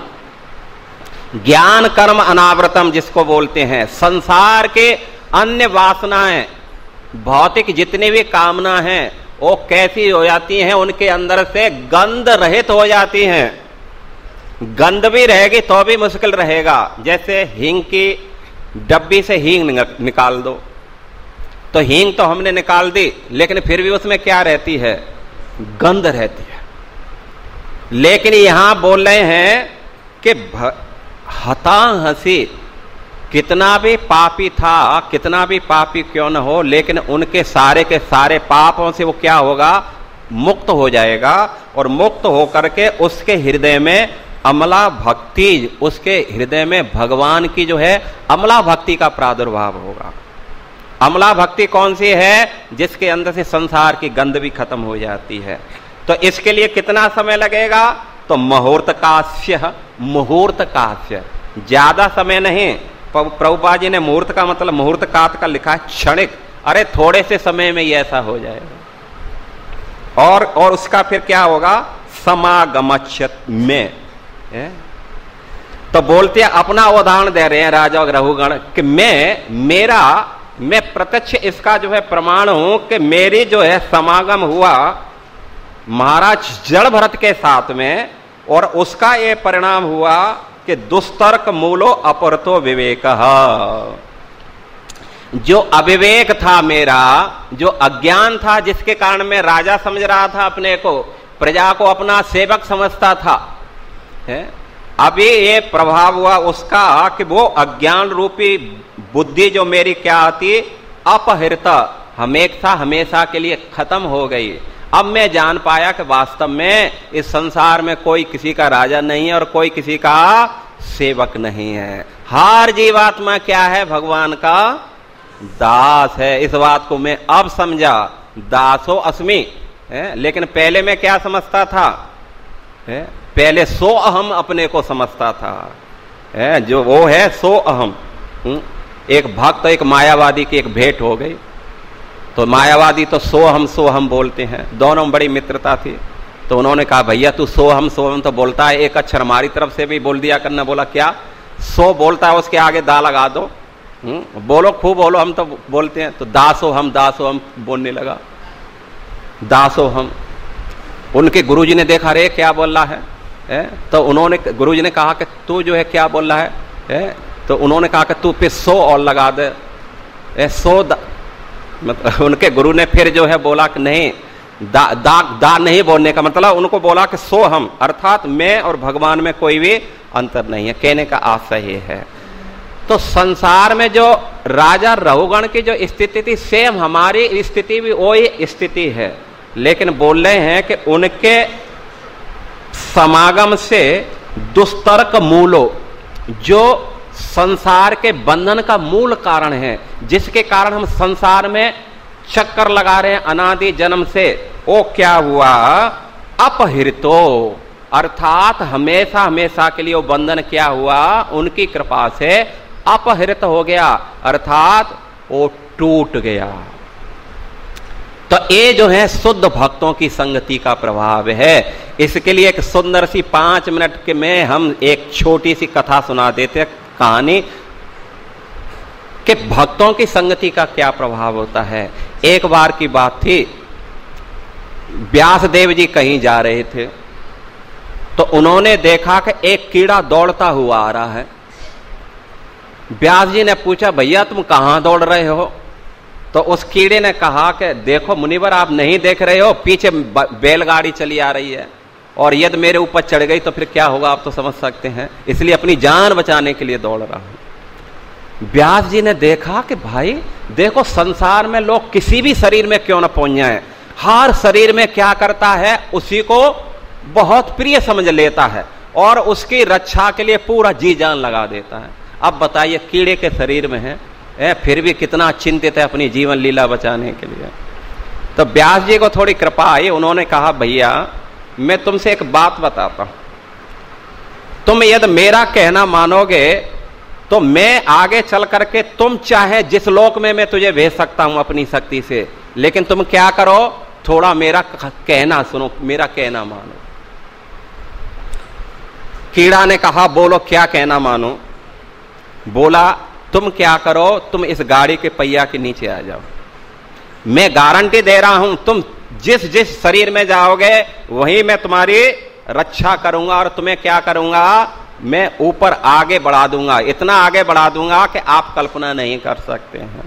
ज्ञान कर्म अनावृतम जिसको बोलते हैं। संसार के अन्य वासनाएं, भौतिक जितनी भी कामना हैं, वो कैसी हो जाती हैं, उनके अंदर से गंध रहित हो जाती हैं। गंध भी रहेगी तो भी मुश्किल रहेगा। जैसे हींग की डब्बी से हींग निकाल दो, तो हींग तो हमने निकाल दी, लेकिन फिर भी उसमें क्या रहती है, गंध रहती है। लेकिन यहां बोल रहे हैं कि हताहसी, कितना भी पापी था, कितना भी पापी क्यों न हो, लेकिन उनके सारे के सारे पापों से वो क्या होगा, मुक्त हो जाएगा। और मुक्त होकर के उसके हृदय में अमला भक्ति, उसके हृदय में भगवान की जो है अमला भक्ति का प्रादुर्भाव होगा। अमला भक्ति कौन सी है, जिसके अंदर से संसार की गंध भी खत्म हो जाती है। तो इसके लिए कितना समय लगेगा, तो मुहूर्त काश्य, मुहूर्त काश्य, ज्यादा समय नहीं। प्रभुपाद जी ने मुहूर्त का मतलब मुहूर्त कात का लिखा है क्षणिक, अरे थोड़े से समय में ही ऐसा हो जाएगा। और उसका फिर क्या होगा, समागमच्छत में। तो बोलते हैं, अपना उदाहरण दे रहे हैं राजा और रघुगण कि मैं प्रत्यक्ष इसका जो है प्रमाण हूं कि मेरी जो है समागम हुआ महाराज जड़ भरत के साथ में, और उसका ये परिणाम हुआ कि दुस्तर्क मूलो अपरतो विवेक। जो अविवेक था मेरा, जो अज्ञान था, जिसके कारण मैं राजा समझ रहा था अपने को, प्रजा को अपना सेवक समझता था, अभी ये प्रभाव हुआ उसका कि वो अज्ञान रूपी बुद्धि जो मेरी क्या आती, अपहृत, हमेशा के लिए खत्म हो गई। अब मैं जान पाया कि वास्तव में इस संसार में कोई किसी का राजा नहीं है और कोई किसी का सेवक नहीं है। हर जीवात्मा क्या है, भगवान का दास है। इस बात को मैं अब समझा, दासो अस्मि। लेकिन पहले मैं क्या समझता था, पहले सो अहम अपने को समझता था। जो वो है सो अहम। एक भक्त एक मायावादी की एक भेंट हो गई, तो मायावादी तो सो हम बोलते हैं, दोनों में बड़ी मित्रता थी। तो उन्होंने कहा, भैया तू सो हम तो बोलता है, एक अक्षर हमारी तरफ से भी बोल दिया करना। बोला क्या, सो बोलता है उसके आगे दा लगा दो, बोलो खूब बोलो, हम तो बोलते हैं। तो दासो हम बोलने लगा, दासो हम। उनके गुरुजी ने देखा, रे क्या बोल रहा है, तो उन्होंने गुरुजी ने कहा कि तू जो है क्या बोल रहा है, तो उन्होंने कहा कि तू पे सो और लगा दे, मतलब उनके गुरु ने फिर जो है बोला कि नहीं, दा नहीं बोलने का मतलब उनको बोला कि सो हम, अर्थात मैं और भगवान में कोई भी अंतर नहीं है। कहने का आशय ये है। तो संसार में जो राजा रघुगण की जो स्थिति थी, सेम हमारी स्थिति भी वही स्थिति है, लेकिन बोल रहे हैं कि उनके समागम से दुस्तर्क मूलो, जो संसार के बंधन का मूल कारण है, जिसके कारण हम संसार में चक्कर लगा रहे हैं अनादि जन्म से, वो क्या हुआ, अपहृतो, अर्थात हमेशा के लिए वो बंधन क्या हुआ, उनकी कृपा से अपहृत हो गया, अर्थात वो टूट गया। तो ये जो है शुद्ध भक्तों की संगति का प्रभाव है। इसके लिए एक सुंदर सी 5 मिनट के में हम एक छोटी सी कथा सुना देते, कहानी कि भक्तों की संगति का क्या प्रभाव होता है। एक बार की बात थी, व्यास देव जी कहीं जा रहे थे, तो उन्होंने देखा कि एक कीड़ा दौड़ता हुआ आ रहा है। व्यास जी ने पूछा, भैया तुम कहां दौड़ रहे हो? तो उस कीड़े ने कहा कि देखो मुनिवर, आप नहीं देख रहे हो, पीछे बैलगाड़ी चली आ रही है, और यदि मेरे ऊपर चढ़ गई तो फिर क्या होगा, आप तो समझ सकते हैं, इसलिए अपनी जान बचाने के लिए दौड़ रहा हूं। व्यास जी ने देखा कि भाई देखो, संसार में लोग किसी भी शरीर में क्यों न पहुंच जाए, हर शरीर में क्या करता है, उसी को बहुत प्रिय समझ लेता है और उसकी रक्षा के लिए पूरा जी जान लगा देता है। अब बताइए, कीड़े के शरीर में है, फिर भी कितना चिंतित है अपनी जीवन लीला बचाने के लिए। तो व्यास जी को थोड़ी कृपा आई, उन्होंने कहा, भैया मैं तुमसे एक बात बताता हूं, तुम यदि मेरा कहना मानोगे तो मैं आगे चल करके तुम चाहे जिस लोक में मैं तुझे भेज सकता हूं अपनी शक्ति से, लेकिन तुम क्या करो, थोड़ा मेरा कहना सुनो, मेरा कहना मानो। कीड़ा ने कहा, बोलो क्या कहना मानो? बोला, तुम क्या करो, तुम इस गाड़ी के पहिया के नीचे आ जाओ, मैं गारंटी दे रहा हूं, तुम जिस जिस शरीर में जाओगे वहीं मैं तुम्हारी रक्षा करूंगा और तुम्हें क्या करूंगा, मैं ऊपर आगे बढ़ा दूंगा, इतना आगे बढ़ा दूंगा कि आप कल्पना नहीं कर सकते हैं।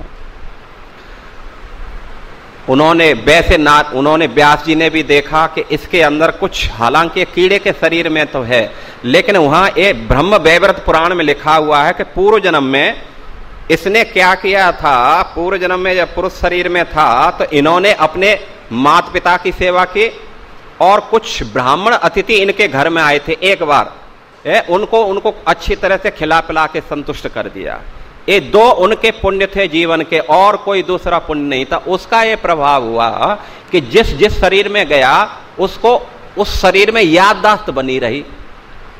उन्होंने व्यास जी ने भी देखा कि इसके अंदर कुछ, हालांकि कीड़े के शरीर में तो है, लेकिन वहां एक ब्रह्म वैवर्त पुराण में लिखा हुआ है कि पूर्व जन्म में इसने क्या किया था, पूर्व जन्म में जब पुरुष शरीर में था तो इन्होंने अपने माता पिता की सेवा की, और कुछ ब्राह्मण अतिथि इनके घर में आए थे एक बार, उनको अच्छी तरह से खिला पिला के संतुष्ट कर दिया। ये 2 उनके पुण्य थे जीवन के, और कोई दूसरा पुण्य नहीं था। उसका ये प्रभाव हुआ कि जिस जिस शरीर में गया उसको उस शरीर में याददाश्त बनी रही,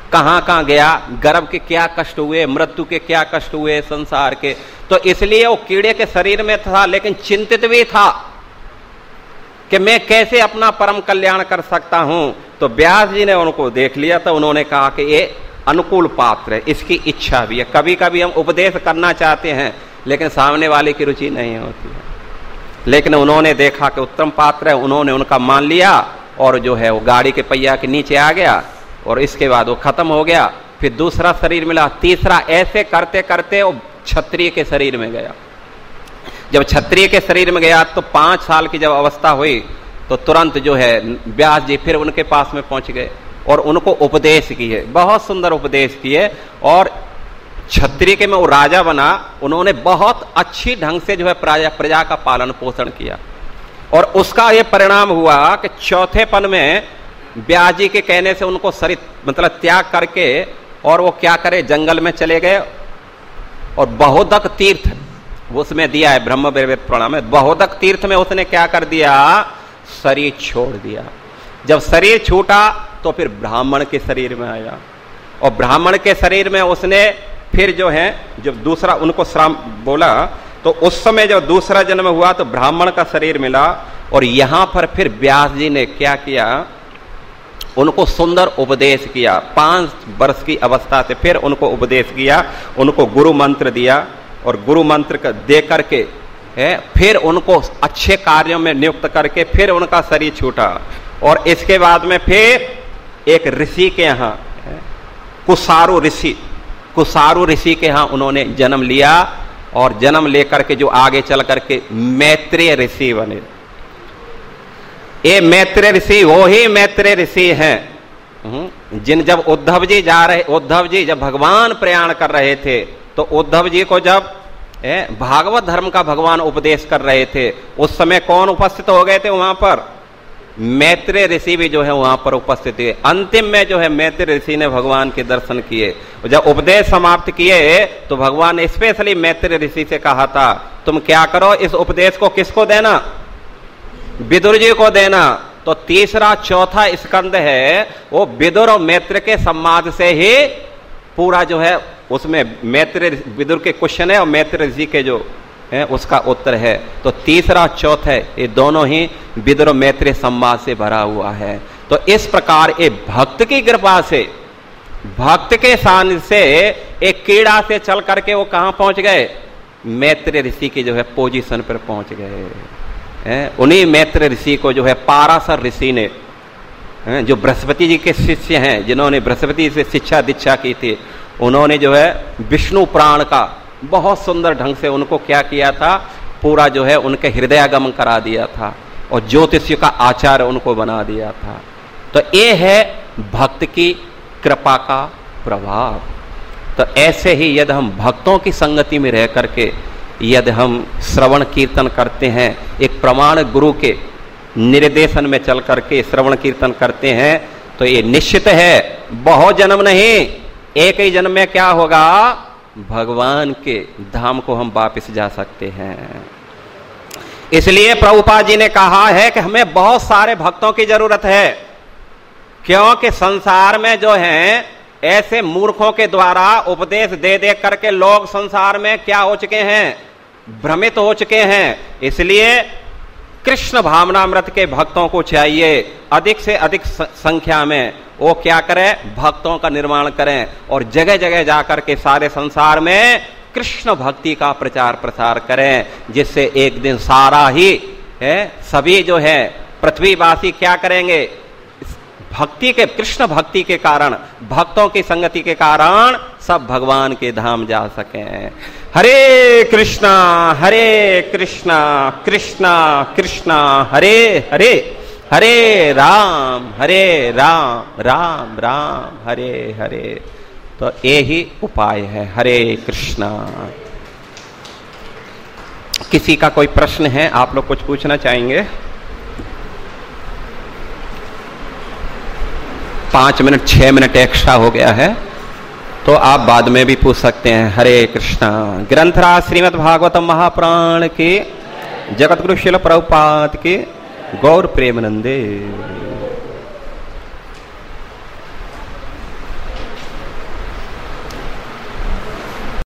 कहां कहां गया, गर्भ के क्या कष्ट हुए, मृत्यु के क्या कष्ट हुए संसार के। तो इसलिए वो कीड़े के शरीर में था, लेकिन चिंतित भी था कि मैं कैसे अपना परम कल्याण कर सकता हूं। तो व्यास जी ने उनको देख लिया, तो उन्होंने कहा कि ये अनुकूल पात्र है, इसकी इच्छा भी है। कभी कभी हम उपदेश करना चाहते हैं लेकिन सामने वाले की रुचि नहीं होती है, लेकिन उन्होंने देखा कि उत्तम पात्र है, उन्होंने उनका मान लिया और जो है वो गाड़ी के पहिया के नीचे आ गया और इसके बाद वो खत्म हो गया। फिर दूसरा शरीर मिला, तीसरा, ऐसे करते करते वो क्षत्रिय के शरीर में गया। जब क्षत्रिय के शरीर में गया तो 5 साल की जब अवस्था हुई तो तुरंत जो है व्यास जी फिर उनके पास में पहुंच गए और उनको उपदेश किए, बहुत सुंदर उपदेश किए। और क्षत्रिय के में वो राजा बना, उन्होंने बहुत अच्छी ढंग से जो है प्रजा का पालन पोषण किया। और उसका ये परिणाम हुआ कि चौथेपन में व्यास जी के कहने से उनको शरीर मतलब त्याग करके और वो क्या करे, जंगल में चले गए। और बहुदक तीर्थ उसमें दिया है ब्रह्म वैवर्त पुराण में, बहुदक तीर्थ में उसने क्या कर दिया, शरीर छोड़ दिया। जब शरीर छूटा तो फिर ब्राह्मण के शरीर में आया और ब्राह्मण के शरीर में उसने फिर जो है जब दूसरा उनको श्राम बोला तो उस समय जब दूसरा जन्म हुआ तो ब्राह्मण का शरीर मिला। और यहां पर फिर व्यास जी ने क्या किया, उनको सुंदर उपदेश किया। 5 वर्ष की अवस्था से फिर उनको उपदेश किया, उनको गुरु मंत्र दिया और गुरु मंत्र दे करके फिर उनको अच्छे कार्यों में नियुक्त करके फिर उनका शरीर छूटा। और इसके बाद में फिर एक ऋषि के यहाँ कुसारू ऋषि के यहाँ उन्होंने जन्म लिया और जन्म लेकर के जो आगे चल करके मैत्रेय ऋषि बने। ये मैत्रेय ऋषि वो ही मैत्रेय ऋषि हैं जिन जब उद्धव जी जब भगवान प्रयाण कर रहे थे तो उद्धव जी को जब भागवत धर्म का भगवान उपदेश कर रहे थे उस समय कौन उपस्थित हो गए थे वहां पर, मैत्रेय ऋषि भी जो है वहां पर उपस्थित हुए। अंतिम में जो है मैत्रेय ऋषि ने भगवान के दर्शन किए। जब उपदेश समाप्त किए तो भगवान ने स्पेशली मैत्रेय ऋषि से कहा था तुम क्या करो, इस उपदेश को किसको देना, विदुर जी को देना। तो तीसरा चौथा स्कंद है वो विदुर और मैत्र के संवाद से ही पूरा जो है उसमें मैत्रेय विदुर के क्वेश्चन है और मैत्रेय ऋषि के जो है उसका उत्तर है। तो तीसरा चौथा है ये दोनों ही विदुर मैत्रेय संवाद से भरा हुआ है। तो इस प्रकार एक भक्त की कृपा से, भक्त के सानिध्य से एक कीड़ा से चल करके वो कहां पहुंच गए, मैत्रेय ऋषि की जो है पोजीशन पर पहुंच गए। उन्हीं मैत्रेय ऋषि को जो है पाराशर ऋषि ने, जो बृहस्पति जी के शिष्य हैं, जिन्होंने बृहस्पति से शिक्षा दीक्षा की थी, उन्होंने जो है विष्णु पुराण का बहुत सुंदर ढंग से उनको क्या किया था, पूरा जो है उनके हृदयागम करा दिया था और ज्योतिष का आचार्य उनको बना दिया था। तो ये है भक्त की कृपा का प्रभाव। तो ऐसे ही यदि हम भक्तों की संगति में रह करके यदि हम श्रवण कीर्तन करते हैं, एक प्रमाण गुरु के निर्देशन में चल करके श्रवण कीर्तन करते हैं, तो ये निश्चित है बहुत जन्म नहीं, एक ही जन्म में क्या होगा, भगवान के धाम को हम वापस जा सकते हैं। इसलिए प्रभुपाद जी ने कहा है कि हमें बहुत सारे भक्तों की जरूरत है, क्योंकि संसार में जो है ऐसे मूर्खों के द्वारा उपदेश दे दे करके लोग संसार में क्या हो चुके हैं, भ्रमित हो चुके हैं। इसलिए कृष्ण भावनामृत के भक्तों को चाहिए अधिक से अधिक संख्या में वो क्या करें, भक्तों का निर्माण करें और जगह जगह जाकर के सारे संसार में कृष्ण भक्ति का प्रचार प्रसार करें, जिससे एक दिन सारा ही सभी जो है पृथ्वीवासी क्या करेंगे, भक्ति के, कृष्ण भक्ति के कारण, भक्तों की संगति के कारण सब भगवान के धाम जा सकें। हरे कृष्णा कृष्णा कृष्णा हरे हरे, हरे राम राम राम हरे हरे। तो यही उपाय है। हरे कृष्णा। किसी का कोई प्रश्न है, आप लोग कुछ पूछना चाहेंगे? 5 मिनट 6 मिनट एक्स्ट्रा हो गया है तो आप बाद में भी पूछ सकते हैं। हरे कृष्णा। ग्रंथराज श्रीमद् भागवतम महापुराण के, जगत गुरु श्रील प्रभुपाद के, गौर प्रेमानंदे।